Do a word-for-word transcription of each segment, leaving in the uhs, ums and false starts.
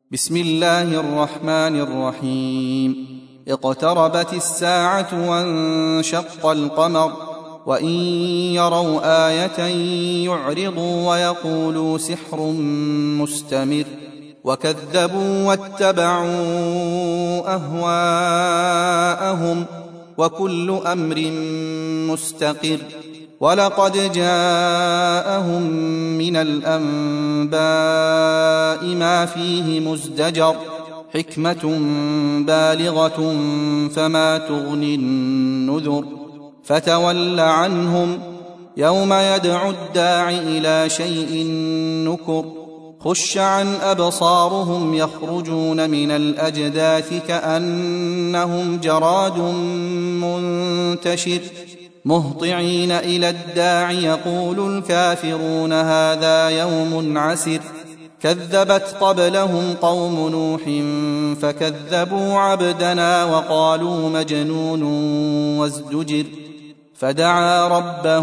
بسم الله الرحمن الرحيم. اقتربت الساعة وانشق القمر وإن يروا آية يعرضوا ويقولوا سحر مستمر وكذبوا واتبعوا أهواءهم وكل أمر مستقر. ولقد جاءهم من الأنباء ما فيه مزدجر حكمة بالغة فما تغني النذر. فتول عنهم يوم يدعو الداع إلى شيء نكر. خش عن أبصارهم يخرجون من الأجداث كأنهم جراد منتشر مهطعين إلى الداع يقول الكافرون هذا يوم عسر. كذبت قبلهم قوم نوح فكذبوا عبدنا وقالوا مجنون وازدجر. فدعا ربه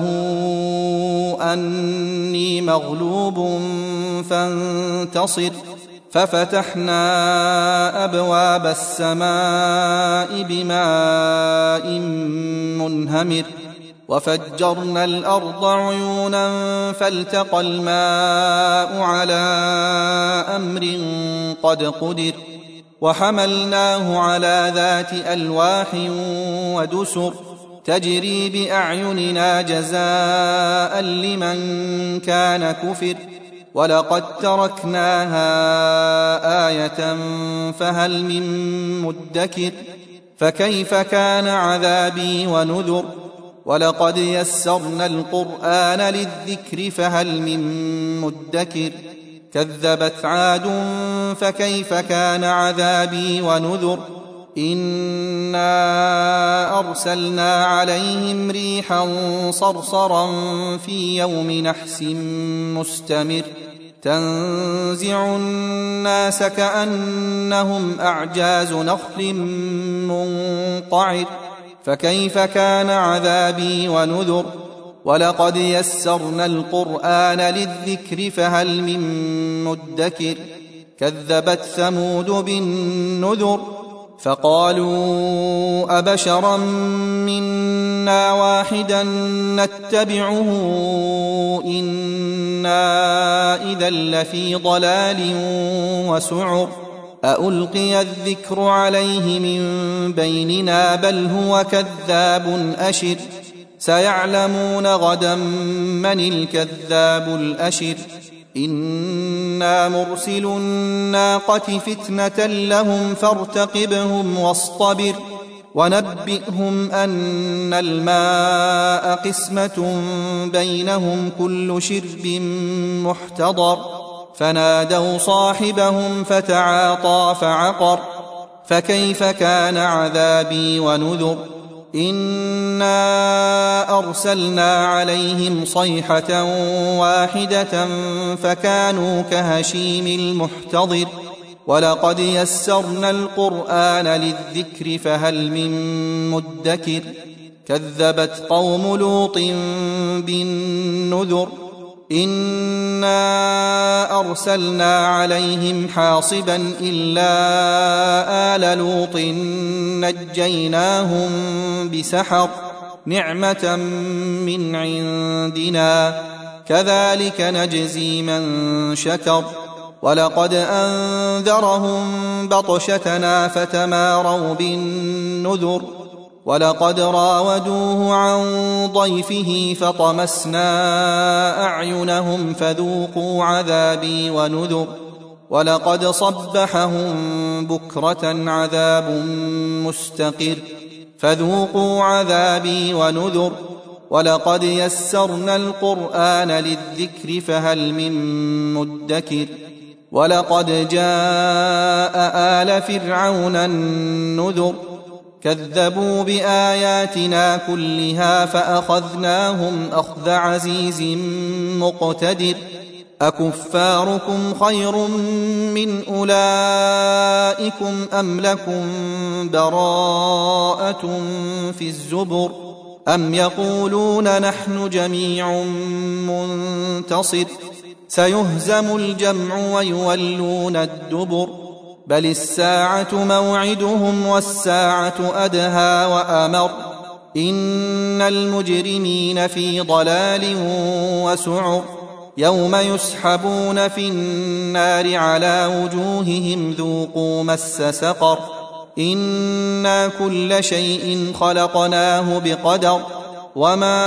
أني مغلوب فانتصر. ففتحنا أبواب السماء بماء منهمر وفجرنا الأرض عيونا فالتقى الماء على أمر قد قدر. وحملناه على ذات ألواح ودسر تجري بأعيننا جزاء لمن كان كفر. ولقد تركناها آية فهل من مدكر. فكيف كان عذابي ونذر. ولقد يسرنا القرآن للذكر فهل من مدكر. كذبت عاد فكيف كان عذابي ونذر. إنا أرسلنا عليهم ريحا صرصرا في يوم نحس مستمر تنزع الناس كأنهم أعجاز نخل منقعر. فكيف كان عذابي ونذر. ولقد يسرنا القرآن للذكر فهل من مدكر. كذبت ثمود بالنذر فقالوا أبشرا منا واحدا نتبعه إنا إذا لفي ضلال وسعر. أألقي الذكر عليه من بيننا بل هو كذاب أشر. سيعلمون غدا من الكذاب الأشر. إنا مرسل الناقة فتنة لهم فارتقبهم واصطبر. ونبئهم أن الماء قسمة بينهم كل شرب محتضر. فنادوا صاحبهم فتعاطى فعقر. فكيف كان عذابي ونذر. إنا أرسلنا عليهم صيحة واحدة فكانوا كهشيم المحتضر. ولقد يسرنا القرآن للذكر فهل من مدكر. كذبت قوم لوط بالنذر. إنا أرسلنا عليهم حاصبا إلا آل لوط نجيناهم بسحر نعمة من عندنا كذلك نجزي من شكر. ولقد أنذرهم بطشتنا فتماروا بالنذر. ولقد راودوه عن ضيفه فطمسنا أعينهم فذوقوا عذابي ونذر. ولقد صبحهم بكرة عذاب مستقر فذوقوا عذابي ونذر. ولقد يسرنا القرآن للذكر فهل من مدكر. ولقد جاء آل فرعون النذر. كذبوا بآياتنا كلها فأخذناهم أخذ عزيز مقتدر. أكفاركم خير من أولئكم أم لكم براءة في الزبر. أم يقولون نحن جميع منتصر. سيهزم الجمع ويولون الدبر بل الساعة موعدهم والساعة أدهى وأمر إن المجرمين في ضلال وسعر يوم يسحبون في النار على وجوههم ذوقوا مس سقر إنا كل شيء خلقناه بقدر وما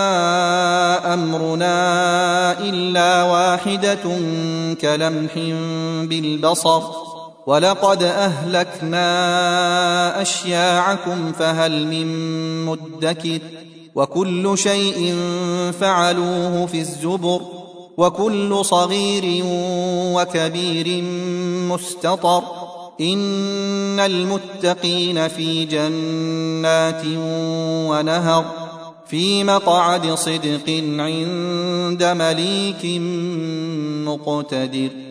أمرنا إلا واحدة كلمح بالبصر ولقد أهلكنا أشياعكم فهل من مدكر وكل شيء فعلوه في الزبر وكل صغير وكبير مستطر إن المتقين في جنات ونهر في مقعد صدق عند مليك مقتدر.